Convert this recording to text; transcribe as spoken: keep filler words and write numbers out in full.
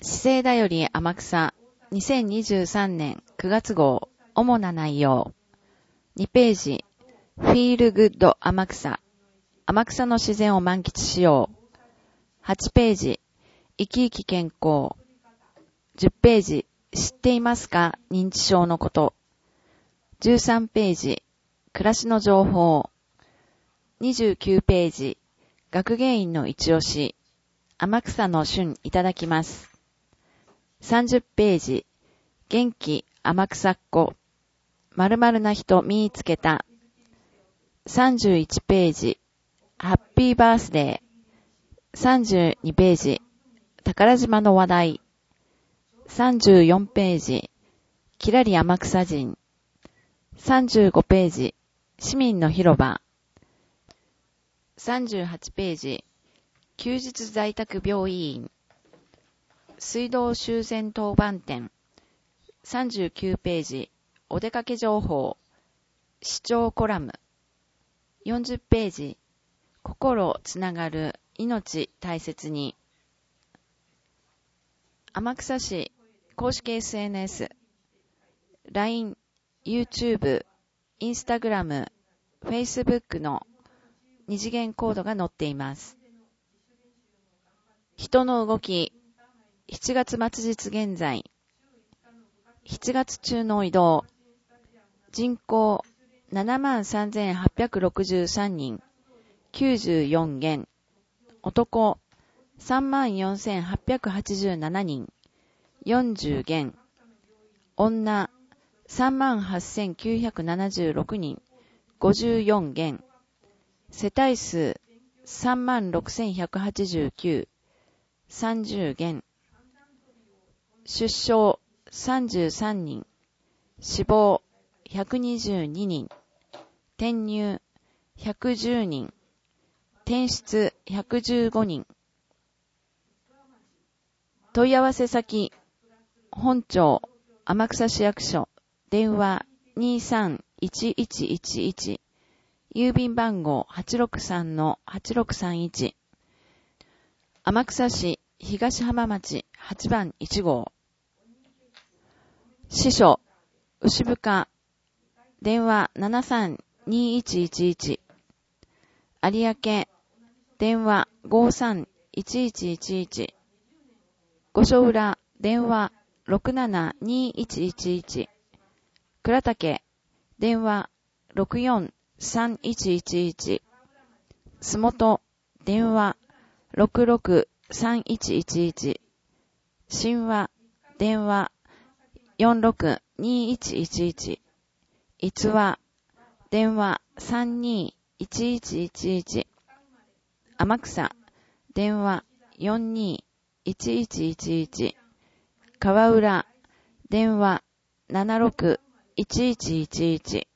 資生だより天草にせんにじゅうさんねんくがつ号主な内容にページフィールグッド天草天草の自然を満喫しようはちページ生き生き健康じゅっページ知っていますか認知症のことじゅうさんページ暮らしの情報にじゅうきゅうページ学芸員の一押し天草の旬いただきますさんじゅっページ元気天草っ子〇〇な人見つけたさんじゅういちページハッピーバースデーさんじゅうにページ宝島の話題さんじゅうよんページきらり天草人さんじゅうごページ市民の広場さんじゅうはちページ休日在宅病院水道修繕当番店さんじゅうきゅうページお出かけ情報視聴コラムよんじゅっページ心つながる命大切に天草市公式 エスエヌエス ライン、YouTube、Instagram、Facebook の二次元コードが載っています人の動きしちがつ末日現在しちがつ中の移動人口 ななまんさんぜんはっぴゃくろくじゅうさんにんきゅうじゅうよん件男 さんまんよんせんはっぴゃくはちじゅうななにんよんじゅう件女 さんまんはっせんきゅうひゃくななじゅうろくにんごじゅうよん件世帯数 さんまんろくせんひゃくはちじゅうきゅう さんじゅう件出生さんじゅうさんにん死亡ひゃくにじゅうににん転入ひゃくじゅうにん転出ひゃくじゅうごにん問い合わせ先本庁天草市役所電話 にさんいちいちいちいち 郵便番号 はちろくさんのはちろくさんいち 天草市東浜町はちばんいち号支所牛深電話 ななさんにいちいちいち 有明電話 ごさんいちいちいちいち 御所浦電話 ろくななにいちいちいち 倉岳電話 ろくよんさんいちいちいち 洲本電話 ろくろくさんいちいちいち 神話電話 よんろくにいちいちいち 逸話電話 さんにいちいちいちいち 天草電話 よんにいちいちいちいち 川浦電話 ななろくいちいちいちいち